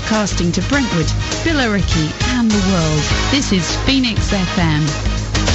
broadcasting to Brentwood, Billericay and the world. This is Phoenix FM.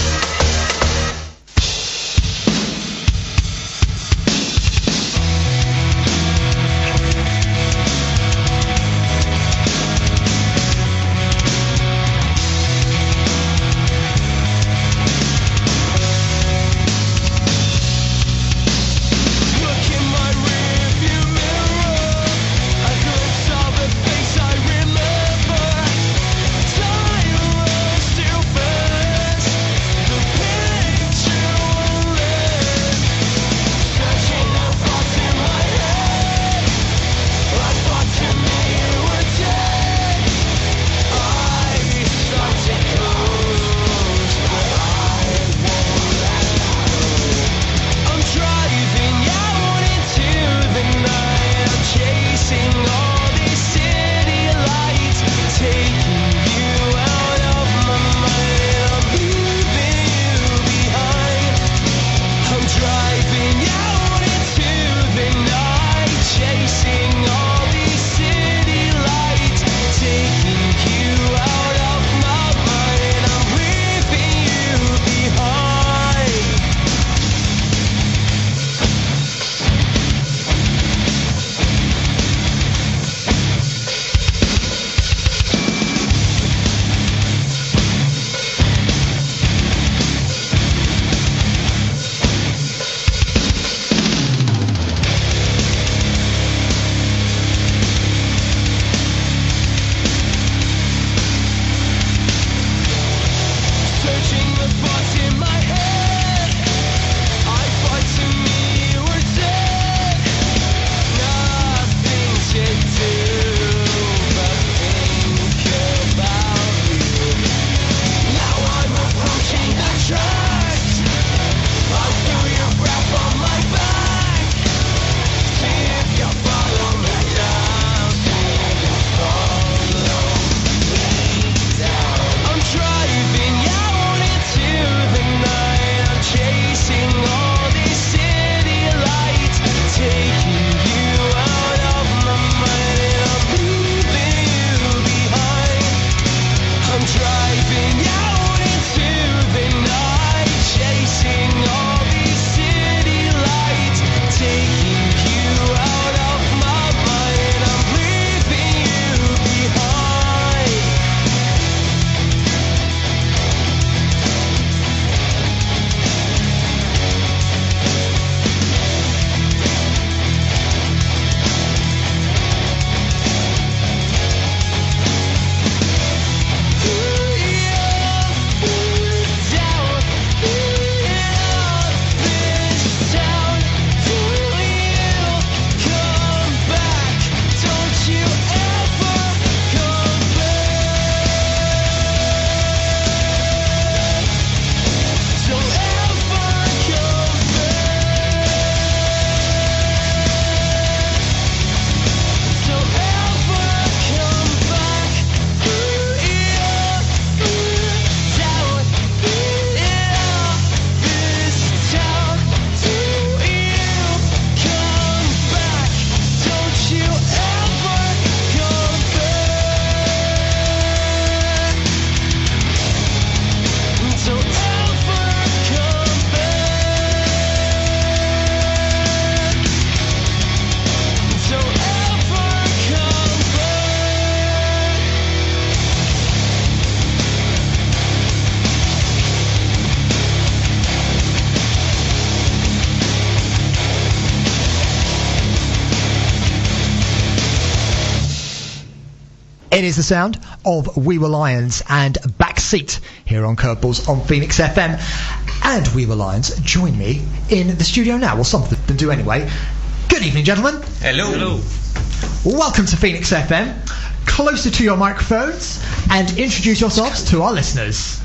It is the sound of We Were Lions and Backseat here on Curveballs on Phoenix FM. And We Were Lions join me in the studio now. Well, some of them do anyway. Good evening, gentlemen. Hello. Hello. Welcome to Phoenix FM. Closer to your microphones and introduce yourselves to our listeners.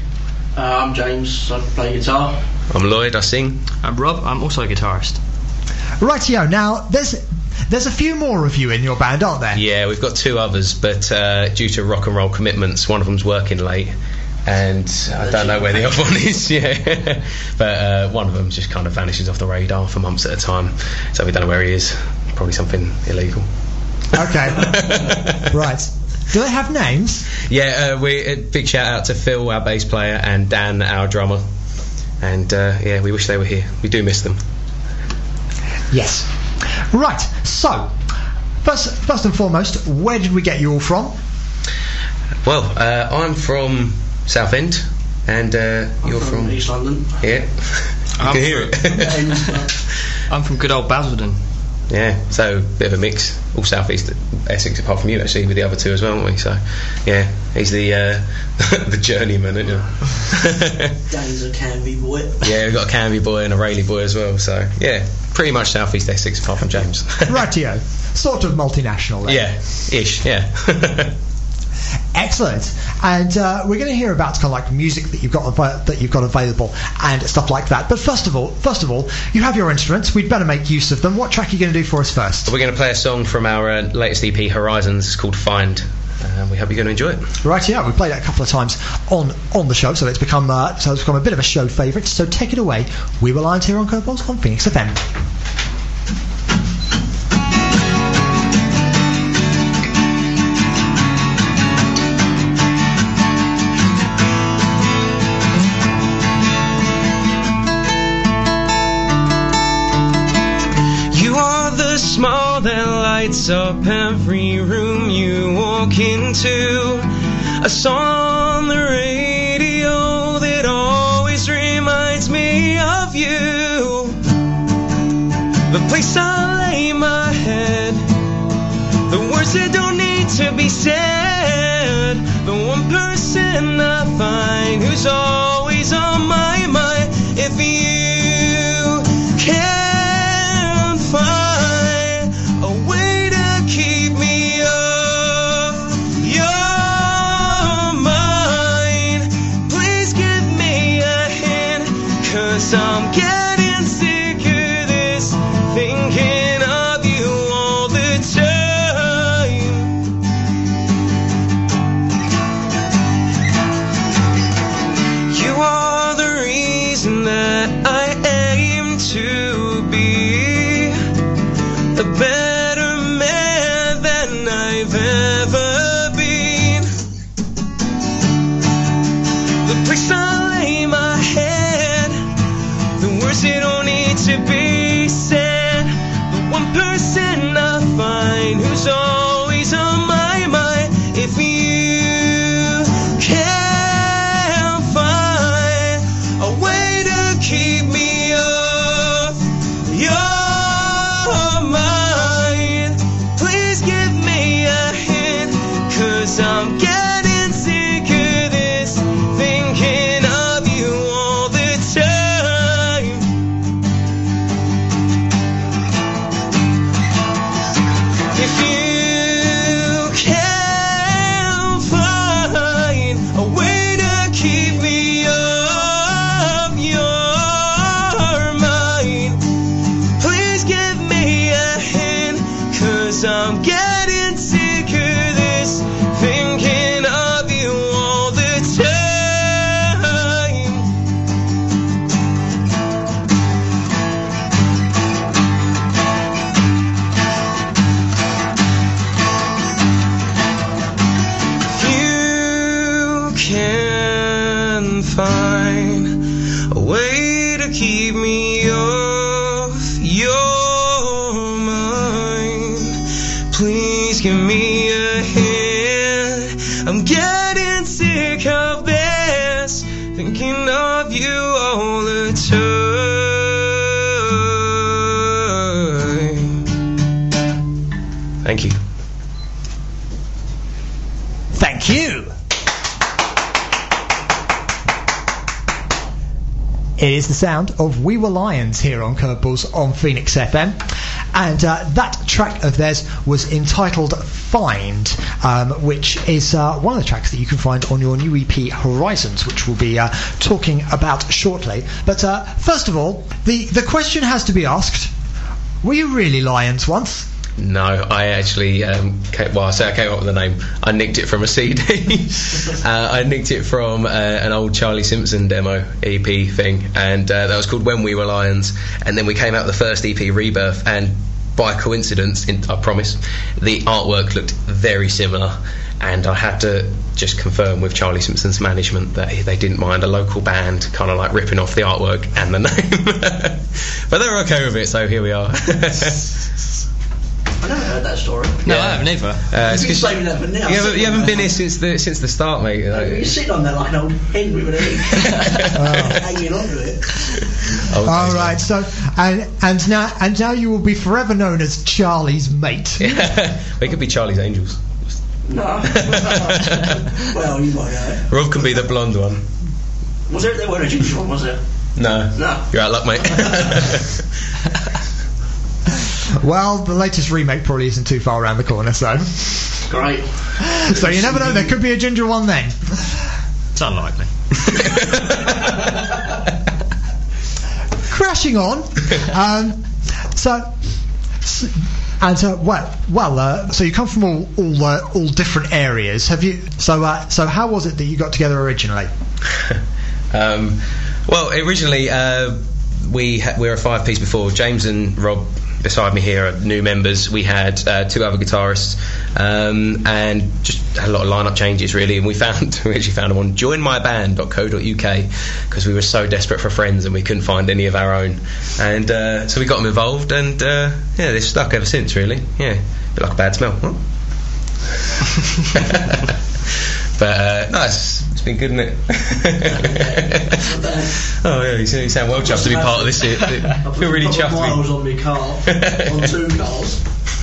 I'm James, I play guitar. I'm Lloyd, I sing. I'm Rob, I'm also a guitarist. Rightio, now there's a few more of you in your band, aren't there? Yeah, we've got two others, but due to rock and roll commitments, one of them's working late, and I don't know where the other one is. Yeah, but one of them just kind of vanishes off the radar for months at a time, so we don't know where he is. Probably something illegal. Okay. Right. Do they have names? Yeah, big shout out to Phil, our bass player, and Dan, our drummer. And we wish they were here. We do miss them. Yes. Right. So, first and foremost, where did we get you all from? Well, I'm from Southend, and you're from East London. Yeah. You can hear it. I'm from good old Basildon. Yeah, so bit of a mix, all southeast Essex, apart from you actually, with the other two as well, aren't we? So, yeah, he's the the journeyman, isn't he? Dan's a Canby boy. Yeah, we've got a Canby boy and a Rayleigh boy as well. So, yeah, pretty much southeast Essex, apart from James. Rightio, sort of multinational. Then. Yeah, ish. Yeah. Excellent. And we're going to hear about kind of like music that you've got available and stuff like that. But first of all, you have your instruments. We'd better make use of them. What track are you going to do for us first? We're going to play a song from our latest EP, Horizons. It's called Find. We hope you're going to enjoy it. Right, yeah, we played it a couple of times on the show, so it's become a bit of a show favourite. So take it away. We Were Lions here on Curveballs on Phoenix FM. Small that lights up every room you walk into. A song on the radio that always reminds me of you. The place I lay my head, the words that don't need to be said. The one person I find who's always on my mind. If you can find I'm getting sick of this, thinking of you all the time. You are the reason that I aim to be a better man than I've ever been. The place I lay my head, words that don't need to be said. The one person I find who's always on my mind. If you can find a way to keep me off your mind, please give me a hint, 'cause I'm getting sick of this, thinking of you all the time. If you can find a way to keep me off your mind, please give me a hint, 'cause I'm getting sick of this, thinking of you all the time. Can find a way to keep me off your mind, please give me a hint. I'm getting sick of this, thinking of you all the time. Thank you. Thank you. It is the sound of We Were Lions here on Curveballs on Phoenix FM. And that track of theirs was entitled Find, which is one of the tracks that you can find on your new EP Horizons, which we'll be talking about shortly. But first of all, the question has to be asked, were you really Lions once? No, I actually I came up with the name. I nicked it from a CD. I nicked it from an old Charlie Simpson demo EP thing, and that was called When We Were Lions. And then we came out with the first EP, Rebirth, and by coincidence, I promise, the artwork looked very similar, and I had to just confirm with Charlie Simpson's management that they didn't mind a local band kind of like ripping off the artwork and the name. But they were okay with it, so here we are. I never heard that story. No, I haven't either. You've been saving that for now. You haven't been here since the start, mate. You're sitting on there like an old hen with an egg, hanging on to it. All right, so and now you will be forever known as Charlie's mate. We could be Charlie's Angels. No. Well, you might know. Rob can be the blonde one. Was there weren't a ginger one, was there? No. You're out of luck, mate. Well, the latest remake probably isn't too far around the corner, so. Great. So you never know, there could be a ginger one then. It's unlikely. Crashing on. So you come from all different areas. Have you? So how was it that you got together originally? Well, originally we were a 5-piece before. James and Rob beside me here are new members. We had 2 other guitarists, and just had a lot of lineup changes really. And we actually found them on joinmyband.co.uk because we were so desperate for friends and we couldn't find any of our own. And so we got them involved, and they've stuck ever since really. Yeah, a bit like a bad smell. Huh? But no, it's been good, isn't it? Oh yeah, you sound well chuffed to be part of this. I feel really chuffed. Miles on my car, on 2 cars.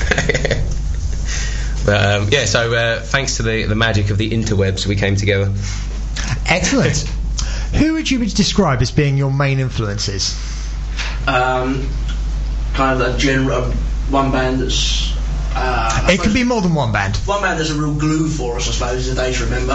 But so thanks to the magic of the interwebs, we came together. Excellent. Who would you describe as being your main influences? Kind of a general one band that's. It could be more than one band. One band that's a real glue for us, I suppose, is A Day to Remember.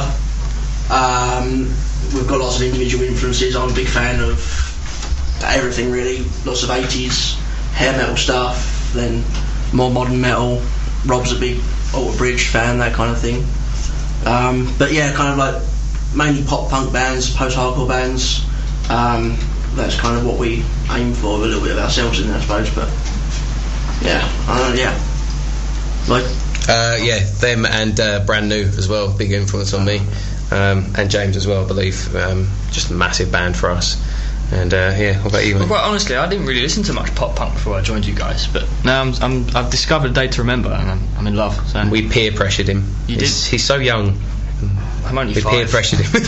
We've got lots of individual influences. I'm a big fan of everything really. Lots of 80s hair metal stuff, then more modern metal. Rob's a big Alter Bridge fan, that kind of thing. But yeah, kind of like mainly pop punk bands, post-hardcore bands. That's kind of what we aim for, a little bit of ourselves in there, I suppose. But yeah, like them and Brand New as well, big influence on me, and James as well, I believe. Just a massive band for us. And what about you? Well, quite honestly, I didn't really listen to much pop punk before I joined you guys, but now I've discovered A Day to Remember, and I'm in love. So. We peer pressured him. You did? He's so young. I'm only 5. We peer pressured him.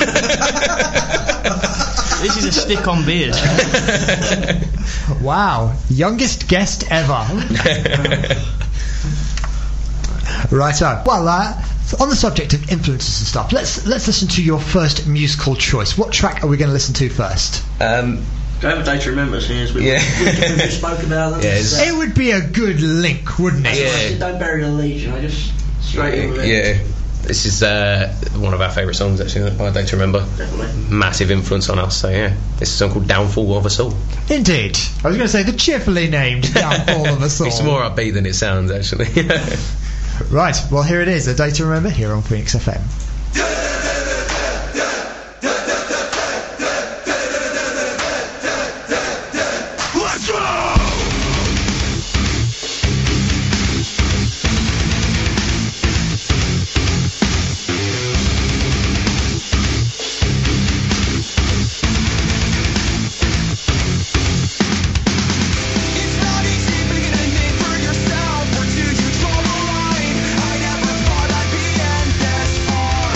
This is a stick-on beard. Wow, youngest guest ever. Righto. Well, on the subject of influences and stuff, let's listen to your first musical choice. What track are we going to listen to first? Go with Day to Remember, seeing as we just spoke about them. It would be a good link, wouldn't it? Yeah. Don't bury the lead, just straight in with it. Yeah. This is one of our favourite songs actually by Day to Remember. Definitely. Massive influence on us, so yeah. This is a song called Downfall of a Soul. Indeed. I was going to say the cheerfully named Downfall of a Soul. It's more upbeat than it sounds actually. Right, well here it is, A Day to Remember here on Phoenix FM. I never thought I'd be in this far.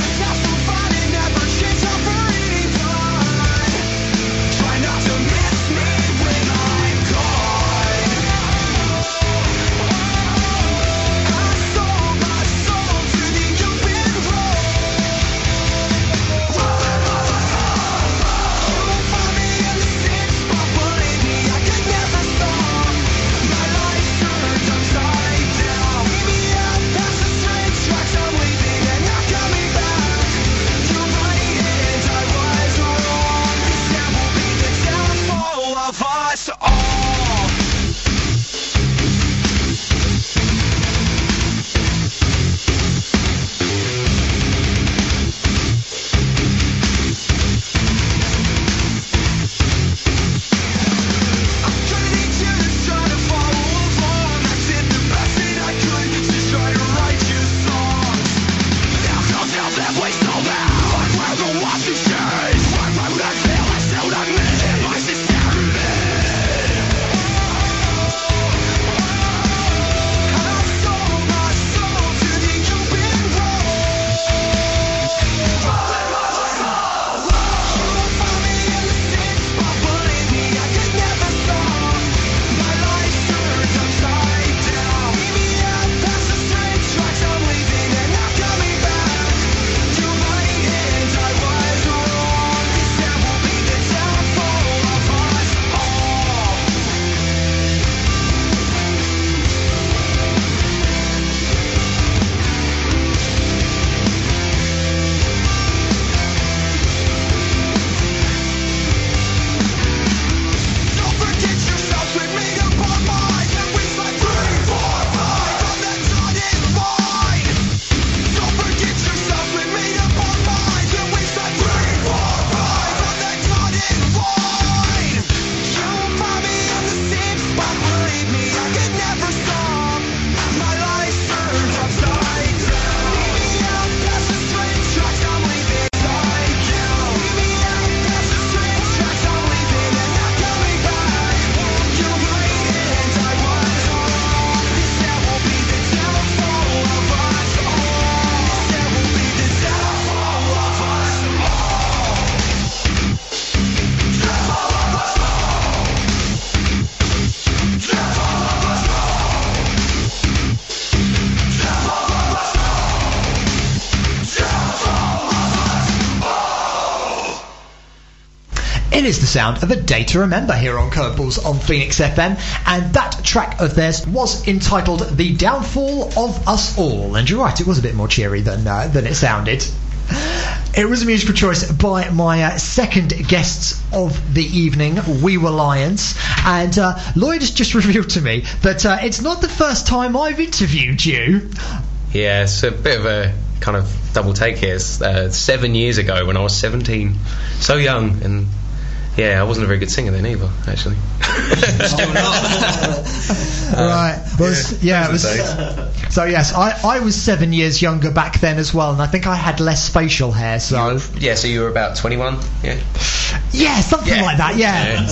It is the sound of A Day to Remember here on Curveballs on Phoenix FM, and that track of theirs was entitled The Downfall of Us All. And you're right, it was a bit more cheery than it sounded. It was a musical choice by my second guests of the evening, We Were Lions, and Lloyd has just revealed to me that it's not the first time I've interviewed you. Yeah, it's a bit of a kind of double take here. It's, 7 years ago when I was 17, so young, and yeah, I wasn't a very good singer then either, actually. Still not. Right. Well, yeah, it was. So yes, I was 7 years younger back then as well, and I think I had less facial hair. So yeah, so you were about 21, yeah. Yeah, something like that. Yeah.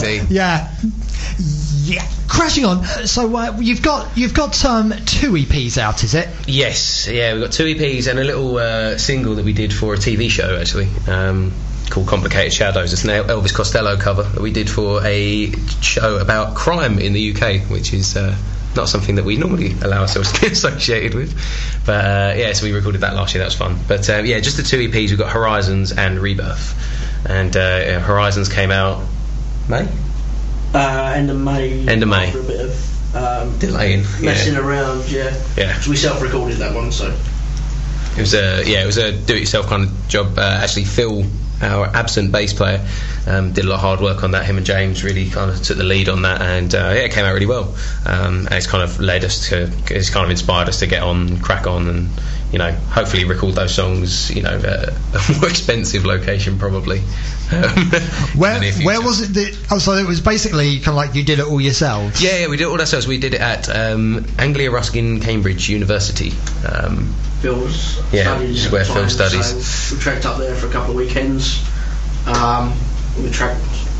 Yeah. Crashing on. So you've got 2 EPs out, is it? Yes. Yeah, we've got 2 EPs and a little single that we did for a TV show actually. Called Complicated Shadows. It's an Elvis Costello cover that we did for a show about crime in the UK, which is not something that we normally allow ourselves to be associated with. But yeah, so we recorded that last year. That was fun. But yeah, just the 2 EPs. We've got Horizons and Rebirth. And Horizons came out May? End of May. End of May. After a bit of delaying. Messing around, yeah. So we self-recorded that one, so. It was a do-it-yourself kind of job. Actually, Phil, our absent bass player, did a lot of hard work on that. Him and James really kind of took the lead on that, and yeah, it came out really well. And it's kind of it's kind of inspired us to get on, crack on, and hopefully record those songs. A more expensive location probably. Where was it? So it was basically kind of like you did it all yourselves. Yeah, we did it all ourselves. We did it at Anglia Ruskin Cambridge University. Phil's studies. Where Phil studies. So we trekked up there for a couple of weekends. We tracked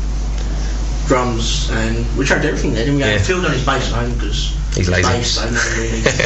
drums and we tracked everything there. Didn't we? Phil done his bass at home because he's lazy. Bass, so no one really needs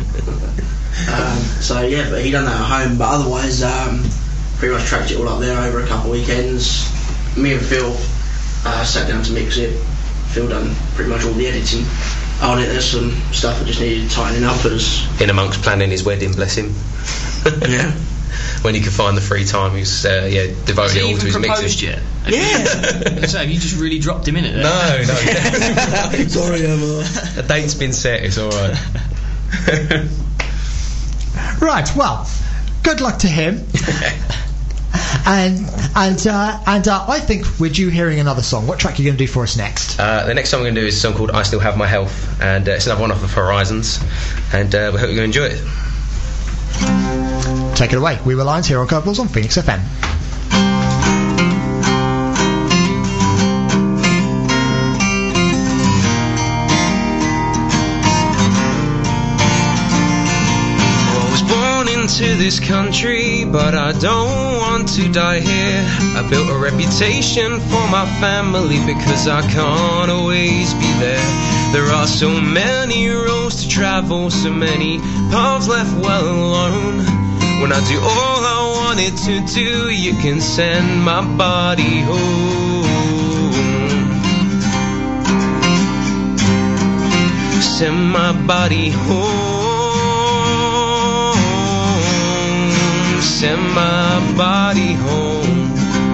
so yeah, but he done that at home. But otherwise, pretty much tracked it all up there over a couple of weekends. Me and Phil sat down to mix it. Phil done pretty much all the editing on it. There's some stuff that just needed tightening up in amongst planning his wedding, bless him. Yeah. When he could find the free time, he was devoted all to his mixing. Yet? Yeah. So have you just really dropped him in it? No. Sorry, Emma. A date's been set. It's all right. Right. Well, good luck to him. And I think we're due hearing another song. What track are you going to do for us next? The next song I'm going to do is a song called I Still Have My Health, and it's another one off of Horizons, and we hope you're going to enjoy it. Take it away. We Were Lions here on Curveballs on Phoenix FM. To this country, but I don't want to die here. I built a reputation for my family because I can't always be there. There are so many roads to travel, so many paths left well alone. When I do all I wanted to do, you can send my body home. Send my body home. Send my body home.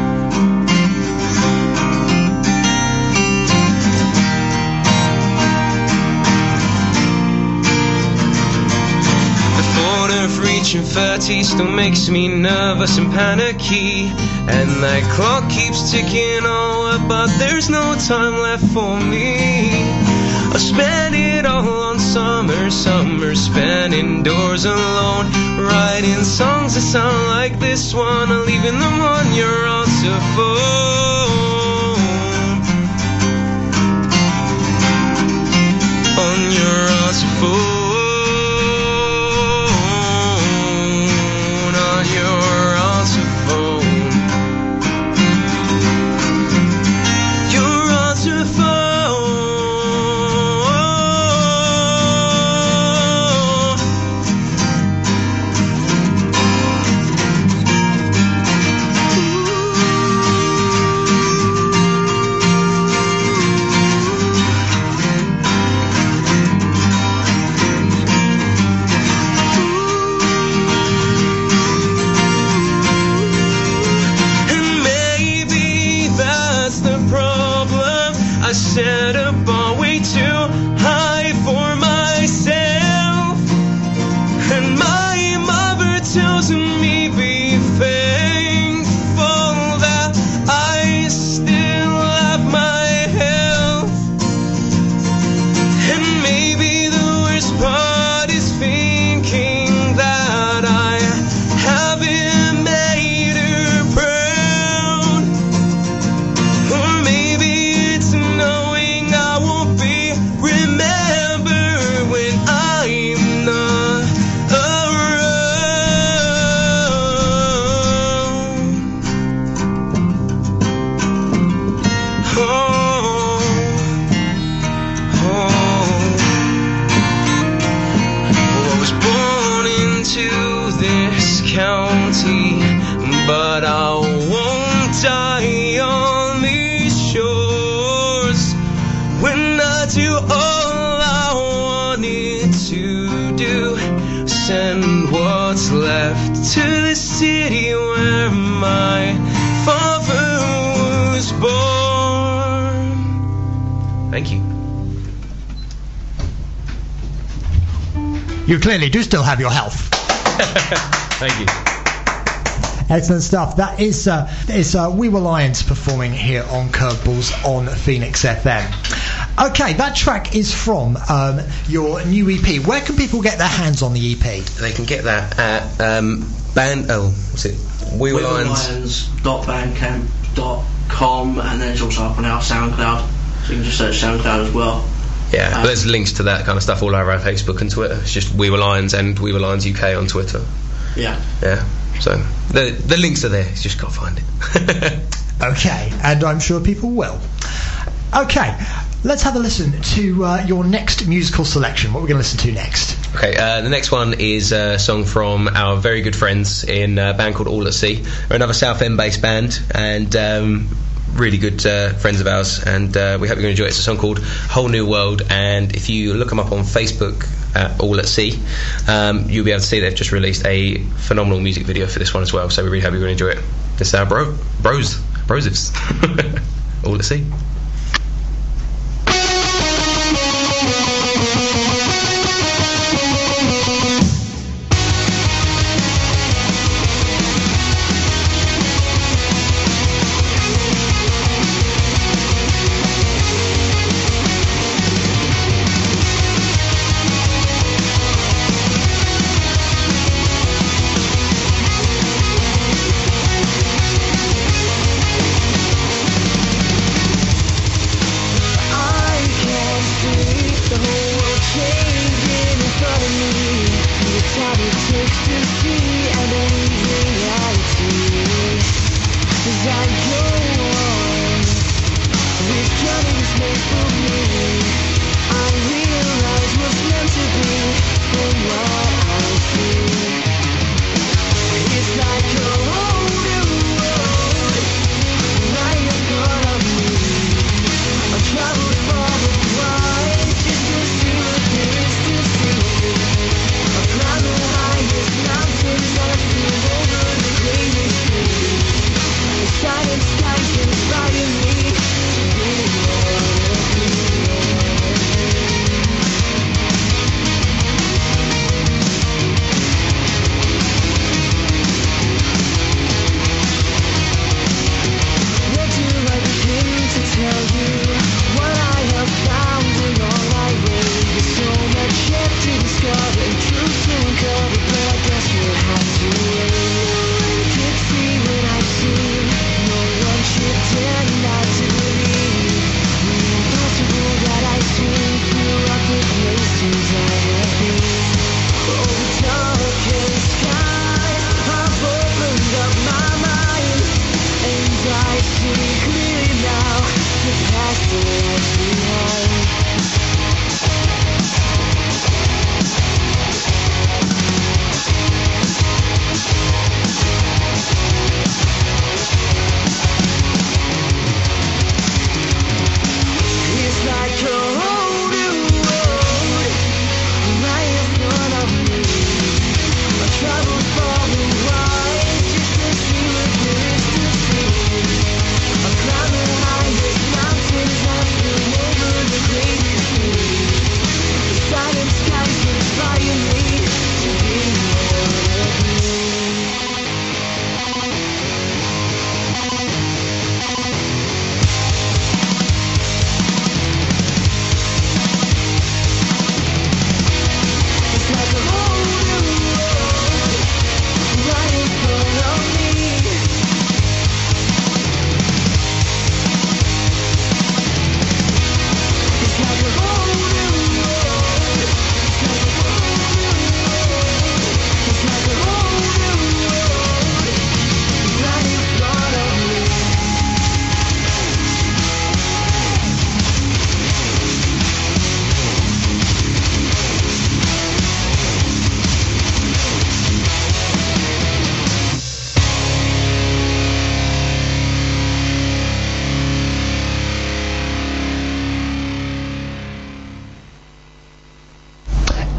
The thought of reaching 30 still makes me nervous and panicky, and that clock keeps ticking over, but there's no time left for me. I spent it all on summer spent indoors alone, writing songs that sound like this one, and leaving them on your answer phone. On your answer phone. On your answer phone. Your answer phone. county, but I won't die on these shores. When I do all I wanted to do, send what's left to the city where my father was born. Thank you. You clearly do still have your health. Thank you. Excellent stuff. That is We Were Lions performing here on Curveballs on Phoenix FM. Okay, that track is from your new EP. Where can people get their hands on the EP? They can get that at We Were Lions. WeWereLions.bandcamp.com, and then it's also up on our SoundCloud, so you can just search SoundCloud as well. Yeah, there's links to that kind of stuff all over our Facebook and Twitter. It's just We Were Lions and We Were Lions UK on Twitter. Yeah. So the links are there. You just got to find it. Okay, and I'm sure people will. Okay, let's have a listen to your next musical selection. What we're going to listen to next? Okay, the next one is a song from our very good friends in a band called All at Sea. They're another Southend based band, and really good friends of ours, and we hope you're going to enjoy it. It's a song called Whole New World, and if you look them up on Facebook at All at Sea, you'll be able to see they've just released a phenomenal music video for this one as well, so we really hope you're going to enjoy it. This is our brosives. All at Sea.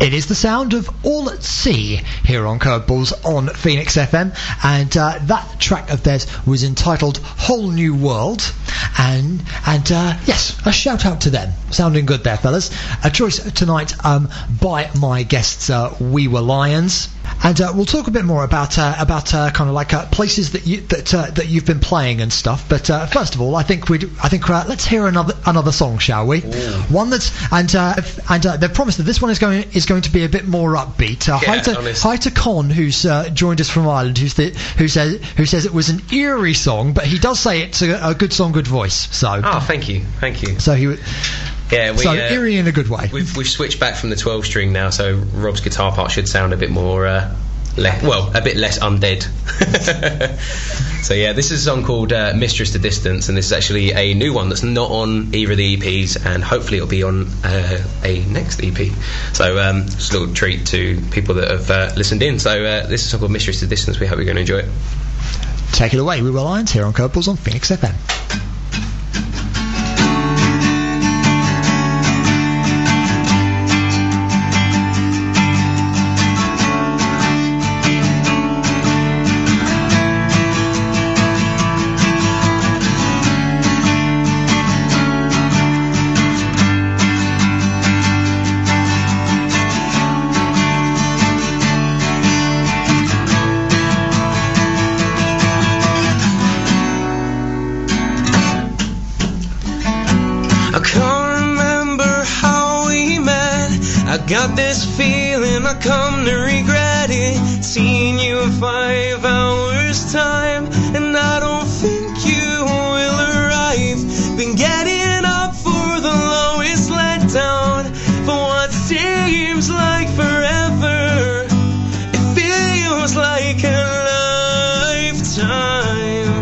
It is the sound of All at Sea here on Curveballs on Phoenix FM, and that track of theirs was entitled Whole New World, and yes, a shout out to them. Sounding good there, fellas. A choice tonight by my guests, We Were Lions. And we'll talk a bit more about kind of like places that you've been playing and stuff. But first of all, I think let's hear another song, shall we? Ooh. One that's and they've promised that this one is going to be a bit more upbeat. Hi to Con, who's joined us from Ireland, who says it was an eerie song, but he does say it's a good song, good voice. So thank you. So he. Yeah, eerie in a good way. We've switched back from the 12-string now, so Rob's guitar part should sound a bit more, a bit less undead. So yeah, this is a song called Mistress to Distance, and this is actually a new one that's not on either of the EPs, and hopefully it'll be on a next EP. So just a little treat to people that have listened in. So this is a song called Mistress to Distance. We hope you're going to enjoy it. Take it away. We Were Lions here on Curveballs on Phoenix FM. Got this feeling I come to regret it. Seen you in 5 hours time, and I don't think you will arrive. Been getting up for the lowest letdown, for what seems like forever. It feels like a lifetime.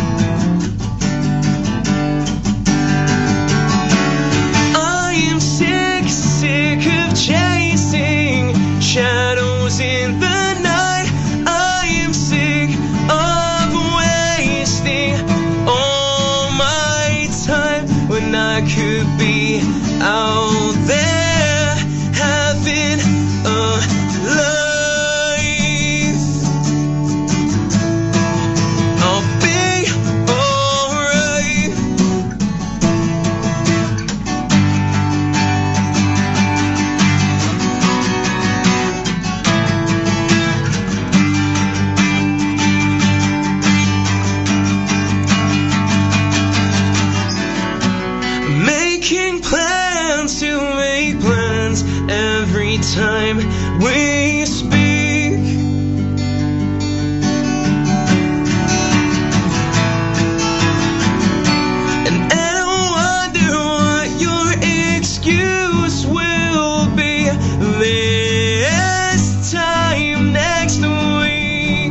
I am sick of chasing shadows in the night. I am sick of wasting all my time when I could be out there having a life. I'll be alright. Making plans to make plans every time we speak. And I wonder what your excuse will be this time next week.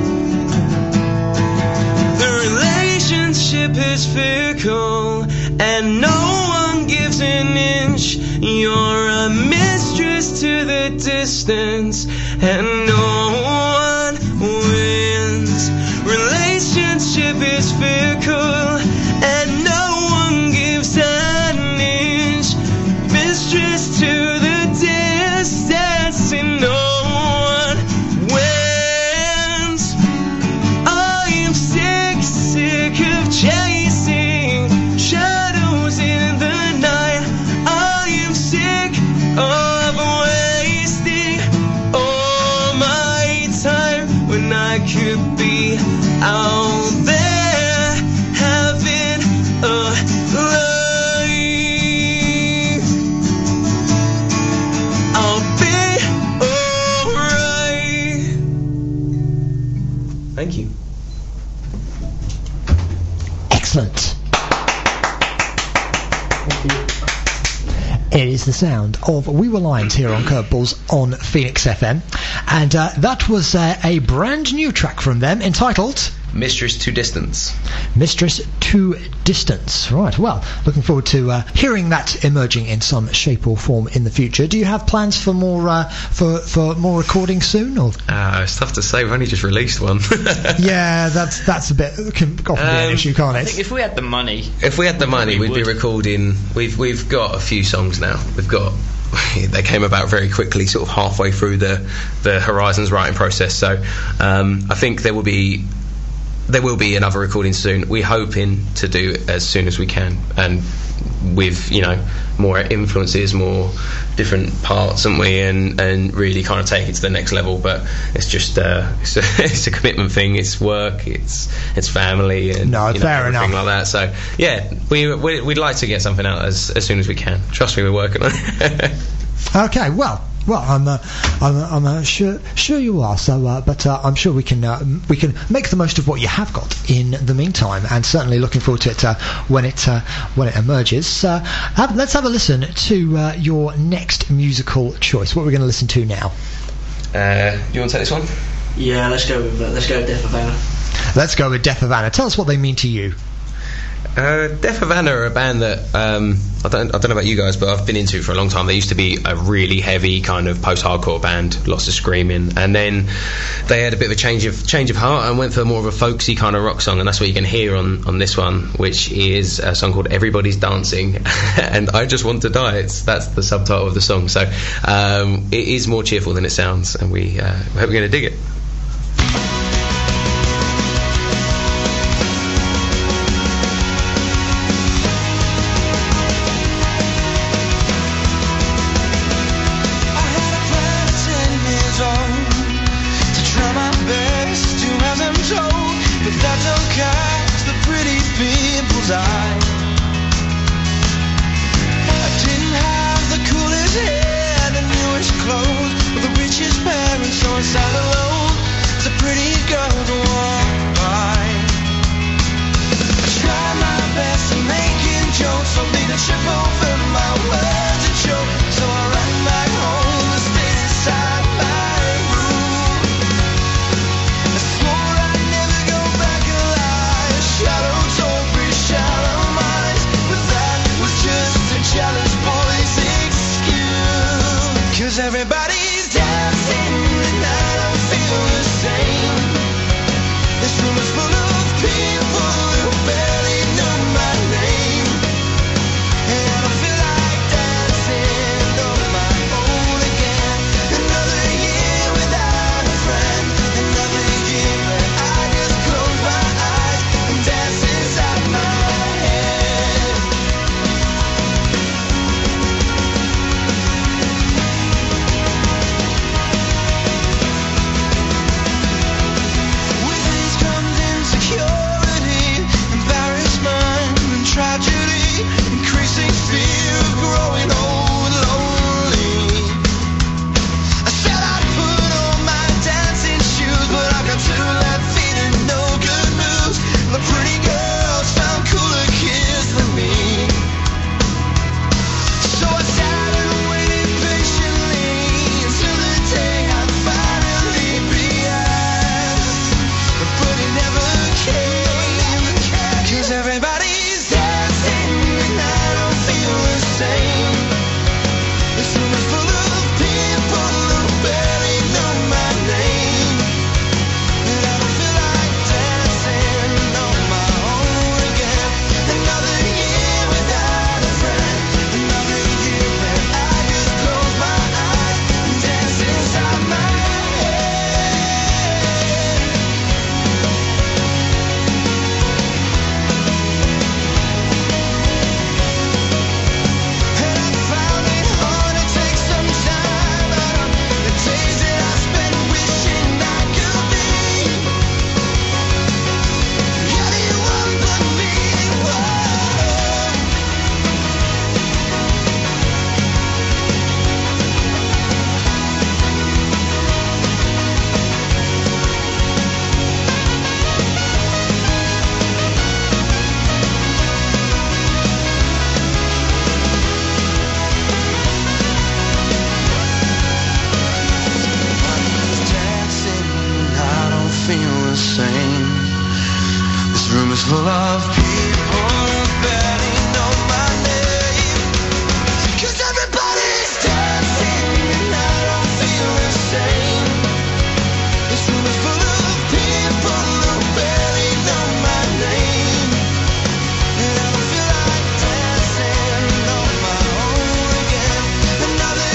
The relationship is fickle, and no one gives an inch. You're a mistress to the distance, and no one wins. Relationship is fickle, and no one gives an inch. Mistress to the distance, and no one wins. I am sick of chasing shadows in the night. I am sick of wasting all my time when I could be out there having a life. I'll be alright. Thank you. Excellent. It is the sound of We Were Lions here on Curveballs on Phoenix FM, and that was a brand new track from them entitled Mistress to Distance. Mistress to Distance. Right, well, looking forward to hearing that emerging in some shape or form in the future. Do you have plans for more for more recording soon? Or? It's tough to say. We've only just released one. Yeah, that's a bit can often be an issue, can't it? I think if we had the money, we'd be recording. We've got a few songs now. We've got they came about very quickly, sort of halfway through the Horizons writing process. So I think there will be another recording soon. We're hoping to do it as soon as we can, and with more influences, more different parts, aren't we, and really kind of take it to the next level. But it's just it's a commitment thing. It's work. It's family, and fair enough, like that. So yeah, we'd like to get something out as soon as we can. Trust me, we're working on it. Okay, well, I'm sure you are. So, but I'm sure we can make the most of what you have got in the meantime, and certainly looking forward to it when it emerges. Let's have a listen to your next musical choice. What we're going to listen to now? Do you want to take this one? Yeah, let's go with Death Havana. Let's go with Death Havana. Tell us what they mean to you. Death Havana are a band that I don't know about you guys, but I've been into for a long time. They used to be a really heavy kind of post-hardcore band, lots of screaming, and then they had a bit of a change of heart and went for more of a folksy kind of rock song, and that's what you can hear on this one, which is a song called Everybody's Dancing and I Just Want to Die. That's the subtitle of the song. So it is more cheerful than it sounds, and we hope you're going to dig it. Everybody's dancing and I don't feel the same. This room is full of people who barely know my name, and I don't feel like dancing on my own again. Another year without a friend, another year where I just close my eyes and dance inside my head. Tragedy, increasing fear of growing old, lonely. I said I'd put on my dancing shoes, but I've got 2 left feet and no good moves. The pretty girls found cooler kids than me, so I sat and waited patiently until the day I'd finally be asked, but it never came, 'cause everybody's and I don't feel the same. This room is full of people who barely know my name, and I don't feel like dancing on my own again. Another year without a friend, another year where I just close my eyes and dance inside my full of people who barely know my name, 'cause everybody's dancing and I don't feel the same. This room is full of people who barely know my name, and I don't feel like dancing on my own again. Another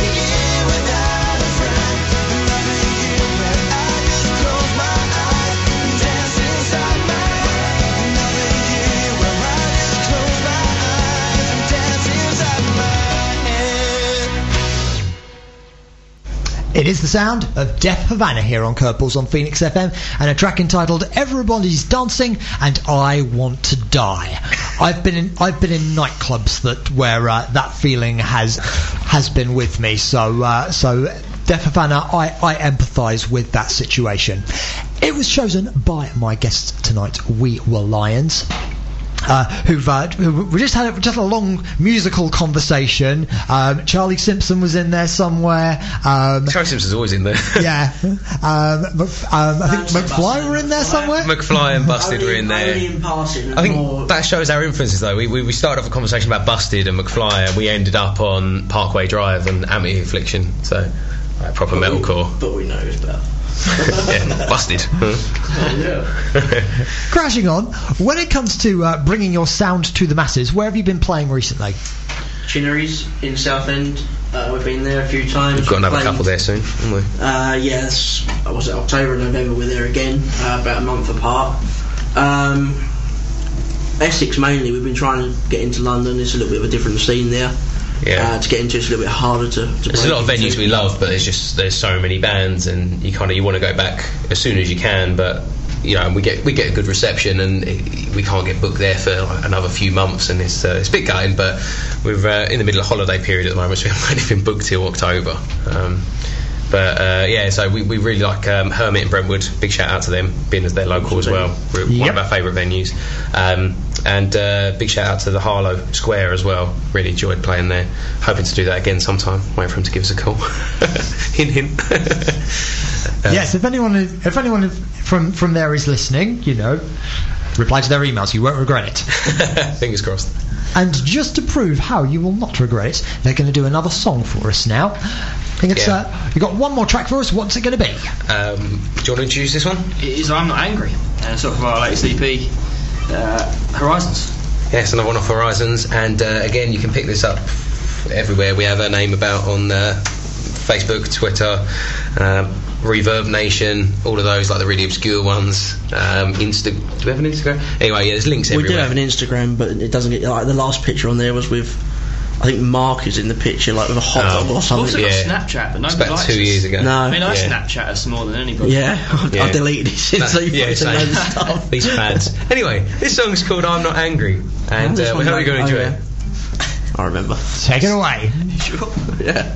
It is the sound of Deaf Havana here on Curveballs on Phoenix FM, and a track entitled "Everybody's Dancing" and "I Want to Die." I've been in nightclubs where that feeling has been with me. So Deaf Havana, I empathise with that situation. It was chosen by my guests tonight, We Were Lions. We just had a long musical conversation. Charlie Simpson was in there somewhere. Charlie Simpson's always in there. Yeah. I think McFly were in there somewhere. McFly and Busted were in there. Only in passing. I think that shows our influences, though. We started off a conversation about Busted and McFly, and we ended up on Parkway Drive and Amity Affliction. So proper metalcore. But we know it's better. Yeah, Busted. Crashing on. When it comes to bringing your sound to the masses, where have you been playing recently? Chinnery's in Southend. We've been there a few times. We've got another couple there soon, haven't we? Yes. Was it October and November? We're there again, about a month apart. Essex mainly. We've been trying to get into London. It's a little bit of a different scene there. Yeah. To get into, it's a little bit harder to There's a lot of venues we love, but there's so many bands, and you want to go back as soon as you can, but we get a good reception, and we can't get booked there for another few months, and it's a bit gutting, but we're in the middle of holiday period at the moment, so we haven't been booked till October. So we really like Hermit in Brentwood. Big shout out to them, being as they're local as well. We're one of our favourite venues. And big shout out to the Harlow Square as well. Really enjoyed playing there. Hoping to do that again sometime. Wait for him to give us a call. Hint, hint. Yes, if anyone from there is listening, reply to their emails. You won't regret it. Fingers crossed. And just to prove how you will not regret it, they're going to do another song for us now. I think it's you got one more track for us. What's it going to be? Do you want to introduce this one? It is I'm Not Angry, sort of our latest EP, Horizons. Yes, another one off Horizons, and again you can pick this up everywhere. We have our name about on Facebook, Twitter, Reverb Nation, all of those, like the really obscure ones. Do we have an Instagram? Anyway, there's links everywhere. We do have an Instagram, but it doesn't get the last picture on there was with, I think Mark is in the picture, like with a hot dog or something. We've also got Snapchat, but nobody about likes 2 years ago. No. I mean, I Snapchat us more than anybody. Yeah, I've deleted it since they put stuff. These fads. Anyway, this song's called I'm Not Angry, and we hope you're going to enjoy it. I remember. Take it away. Sure. Yeah.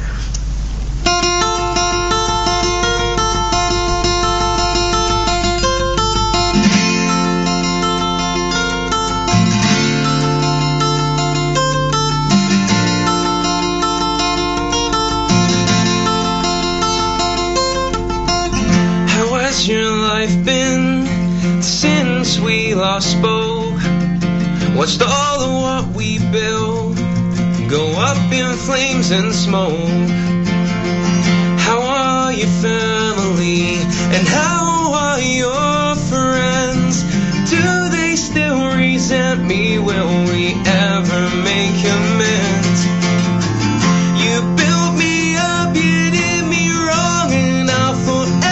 Your life been since we last spoke? Watched all of what we built go up in flames and smoke. How are your family and how are your friends? Do they still resent me? Will we ever make amends? You built me up, you did me wrong, and I'll forever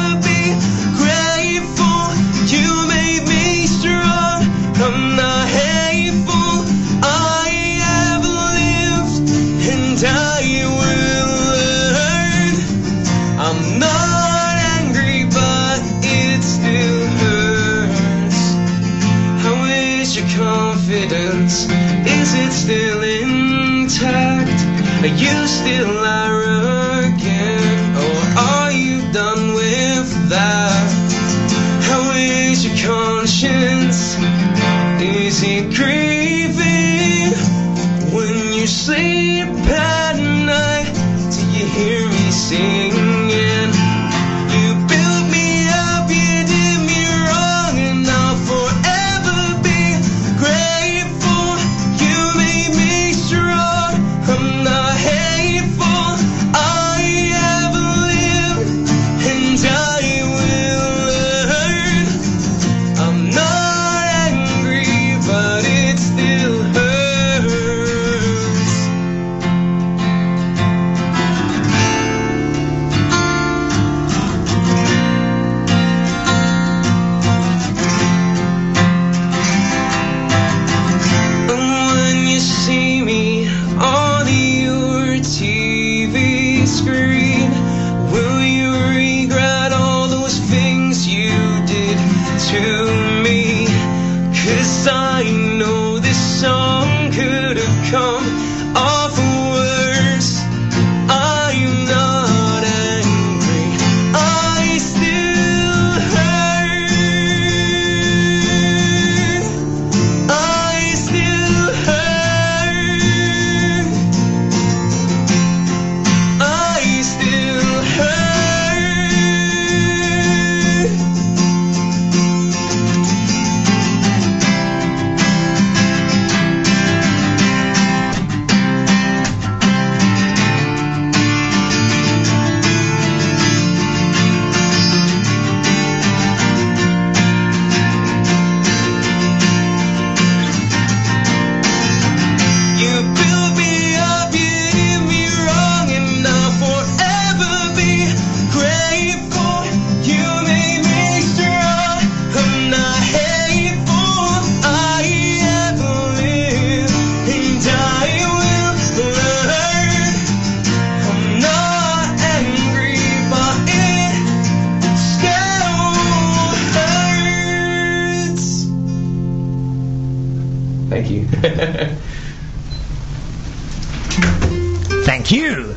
I'm not hateful, I have lived and I will learn. I'm not angry, but it still hurts. How is your confidence? Is it still intact? Are you still arrogant, or are you done with that? How is your conscience? Is it grieving when you sleep at night? Do you hear me singing? You built me up, you did me wrong, and I'll forever be grateful. You made me strong. I'm not hateful, I have lived and I will learn. I'm not angry, but it still hurts. Thank you. Thank you.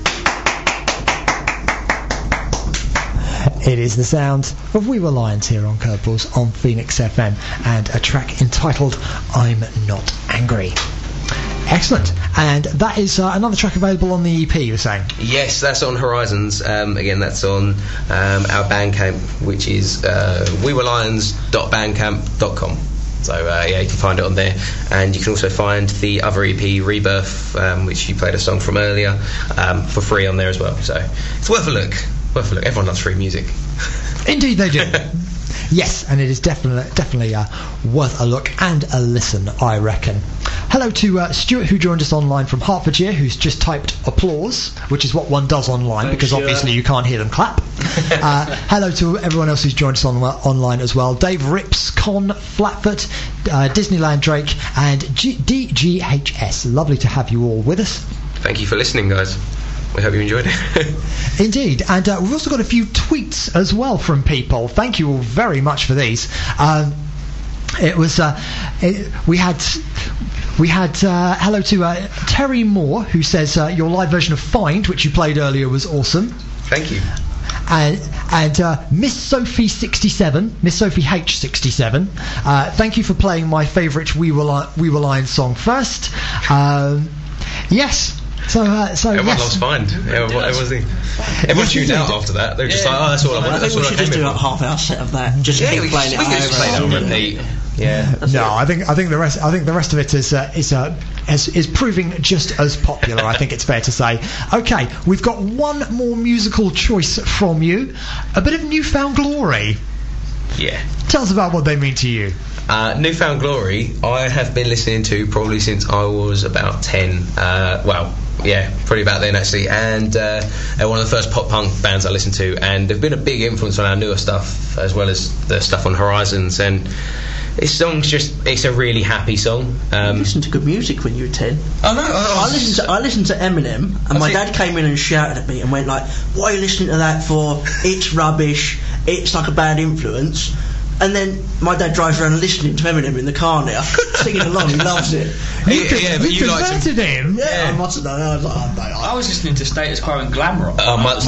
It is the sound of We Were Lions here on Curveballs on Phoenix FM, and a track entitled I'm Not Angry. Excellent. And that is another track available on the EP, you were saying? Yes, that's on Horizons. Again, that's on our Bandcamp, which is wewerelions.bandcamp.com. So yeah, you can find it on there, and you can also find the other EP, Rebirth, which you played a song from earlier, for free on there as well. So it's worth a look. Worth a look. Everyone loves free music. Indeed they do. Yes, and it is definitely worth a look and a listen, I reckon. Hello to Stuart, who joined us online from Hertfordshire, who's just typed applause, which is what one does online. Thanks, because obviously you can't hear them clap. Hello to everyone else who's joined us online as well. Dave Rips, Con, Flatfoot, Disneyland Drake, and DGHS. Lovely to have you all with us. Thank you for listening, guys. We hope you enjoyed it. Indeed, and we've also got a few tweets as well from people. Thank you all very much for these. We had hello to Terry Moore, who says your live version of Find, which you played earlier, was awesome. Thank you. And Miss Sophie 67, Miss Sophie H67, thank you for playing my favourite We Were Lions song first. Yes. So everyone yes. loves Find. Everyone tuned out after that. They were just like, oh, that's all I want. I think we should just do a half-hour set of that. Just keep playing it we can just play that on repeat. Yeah. No, I think the rest of it is proving just as popular. I think it's fair to say. Okay, we've got one more musical choice from you. A bit of Newfound Glory. Yeah. Tell us about what they mean to you. Newfound Glory, I have been listening to probably since I was about 10. Probably about then actually. And they're one of the first pop punk bands I listened to, and they've been a big influence on our newer stuff as well as the stuff on Horizons. And this song's it's a really happy song. You listened to good music when you were 10. Oh no, I listened to Eminem, and my dad came in and shouted at me and went like, "What are you listening to that for? It's rubbish. It's like a bad influence." And then my dad drives around listening to Eminem in the car now, singing along. He loves it. You converted him. Yeah, I must have done. I was like, oh, no, I was listening to Status Quo and glam rock.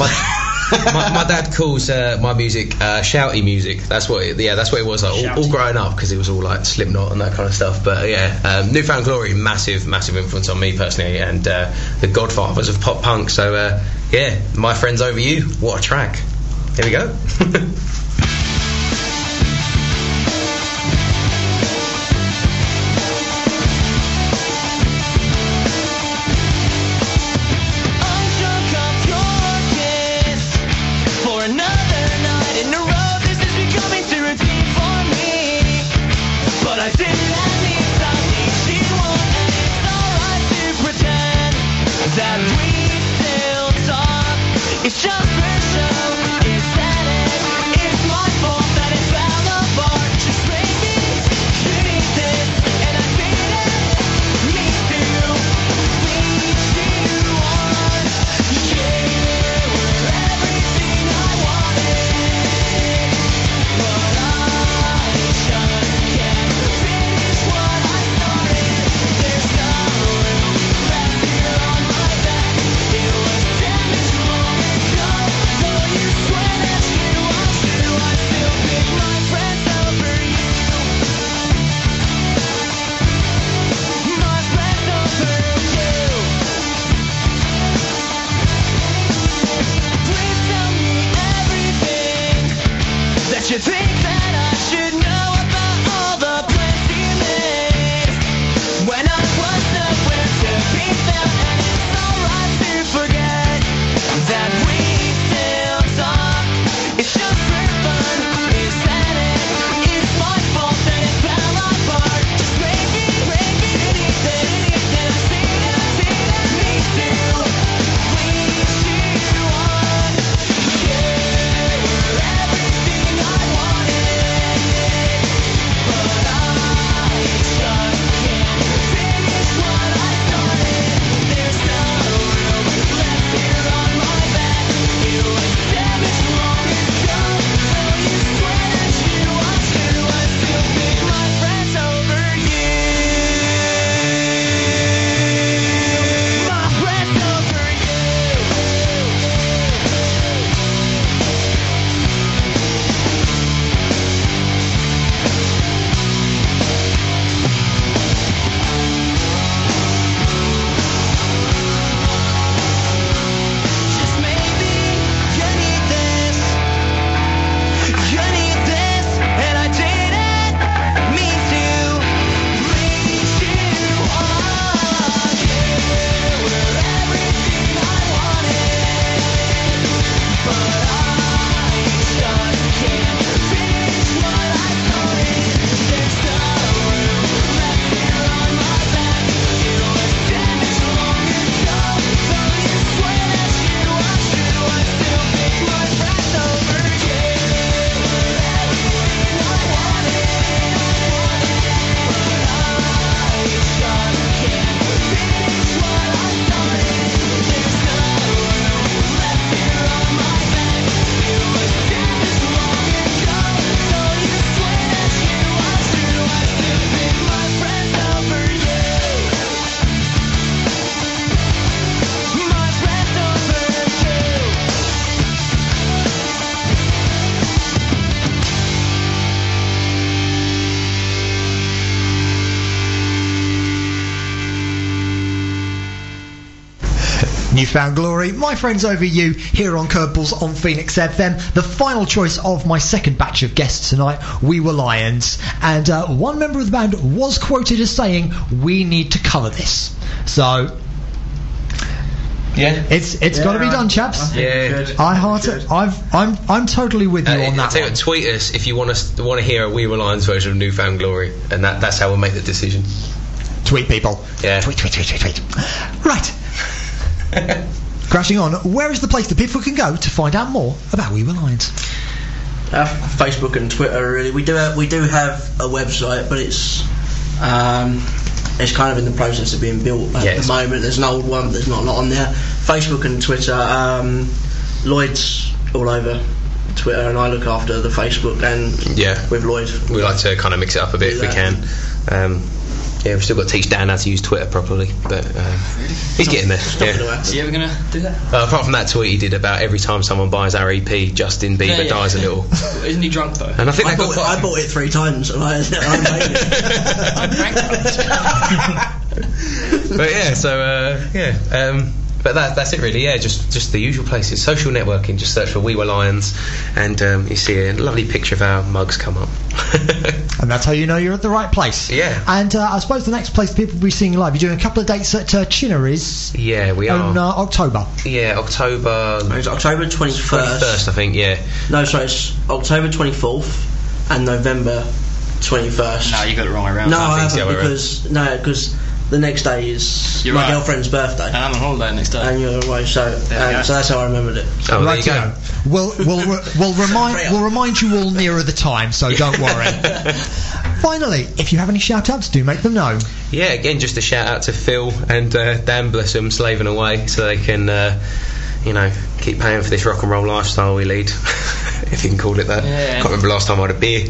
My dad calls my music shouty music. That's what it was like all growing up, because it was all like Slipknot and that kind of stuff. But Newfound Glory, massive influence on me personally, and the godfathers of pop punk. So My Friends Over You, what a track. Here we go. It's just for show, it's static, it's Newfound Glory, my friends over you here on Curveballs on Phoenix FM. The final choice of my second batch of guests tonight, We Were Lions. And one member of the band was quoted as saying, "We need to cover this." So, Yeah. it's got to be done, chaps. Yeah. I'm totally with you on that Tell you one. what, tweet us if you want to hear a We Were Lions version of Newfound Glory, and that's how we'll make the decision. Tweet people. Yeah. Tweet. Right. Crashing on, where is the place that people can go to find out more about We Were Lions? Facebook and Twitter, really. We do have a website, but it's kind of in the process of being built at the moment. There's an old one, but there's not a lot on there. Facebook and Twitter. Lloyd's all over Twitter, and I look after the Facebook and with Lloyd. We like to kind of mix it up a bit if we can. We've still got to teach Dan how to use Twitter properly, but he's getting there. Is he ever going to do that? Apart from that tweet he did about every time someone buys our EP, Justin Bieber dies a little. Isn't he drunk though? And I think I bought it 3 times, and I made it. I'm bankrupt. But yeah, so but that's it really. Yeah, just the usual places. Social networking. Just search for We Were Lions, and you see a lovely picture of our mugs come up. And that's how you know you're at the right place. Yeah. And I suppose the next place people will be seeing you live, you're doing a couple of dates at Chinnery's. Yeah, we are. In October. Yeah, October. It's October 21st. 21st, I think. Yeah. No, sorry, it's October 24th and November 21st. No, you got it wrong way around. No, I think it's the haven't, other because the next day is You're my right. girlfriend's birthday. And I'm on holiday next day. And you're away, so that's how I remembered it. Oh, there Right, you go. We'll remind you all nearer the time, so don't worry. Finally, if you have any shout-outs, do make them known. Yeah, again, just a shout out to Phil and Dan, bless them, slaving away so they can, keep paying for this rock and roll lifestyle we lead, if you can call it that. Yeah. Can't remember last time I had a beer.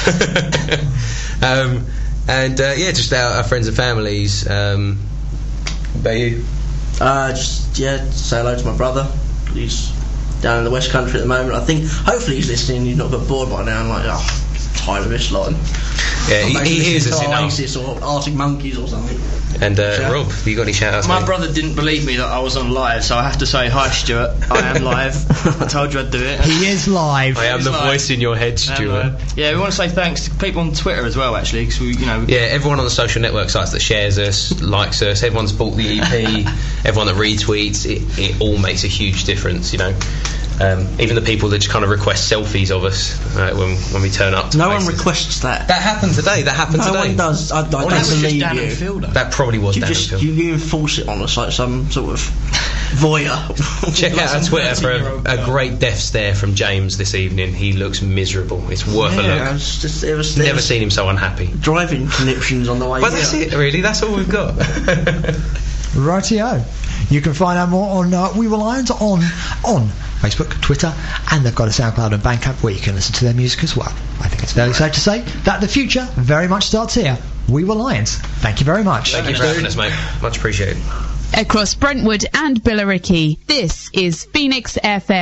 Just our friends and families. About you? Say hello to my brother. He's down in the West Country at the moment. I think, hopefully he's listening. He's not got bored by now. I'm like, tired of this lot. Yeah, he hears us enough. Oasis or Arctic Monkeys or something. And Rob, have you got any shout outs? My brother didn't believe me that I was on live, so I have to say, hi Stuart, I am live. I told you I'd do it. He is live. I am the voice in your head, Stuart. Yeah, we want to say thanks to people on Twitter as well, actually, because everyone on the social network sites that shares us, likes us, everyone's bought the EP, everyone that retweets, it all makes a huge difference, even the people that just kind of request selfies of us when we turn up to No places. one requests that. That happened today. No one does. I don't that was just believe Dan you. and Phil, though. That probably was Dan and Phil. You enforce it on us like some sort of voyeur. Check out our Twitter for 13-year-old a great death stare from James this evening. He looks miserable. It's worth a look. It was Never seen him so unhappy. driving conniptions on the way. But that's it, really. That's all we've got. Rightio. You can find out more on We Were Lions on Facebook, Twitter, and they've got a SoundCloud and Bandcamp where you can listen to their music as well. I think it's fairly safe to say that the future very much starts here. We Were Lions. Thank you very much. Thank you for having us, mate. Much appreciated. Across Brentwood and Billericay, this is Phoenix FM.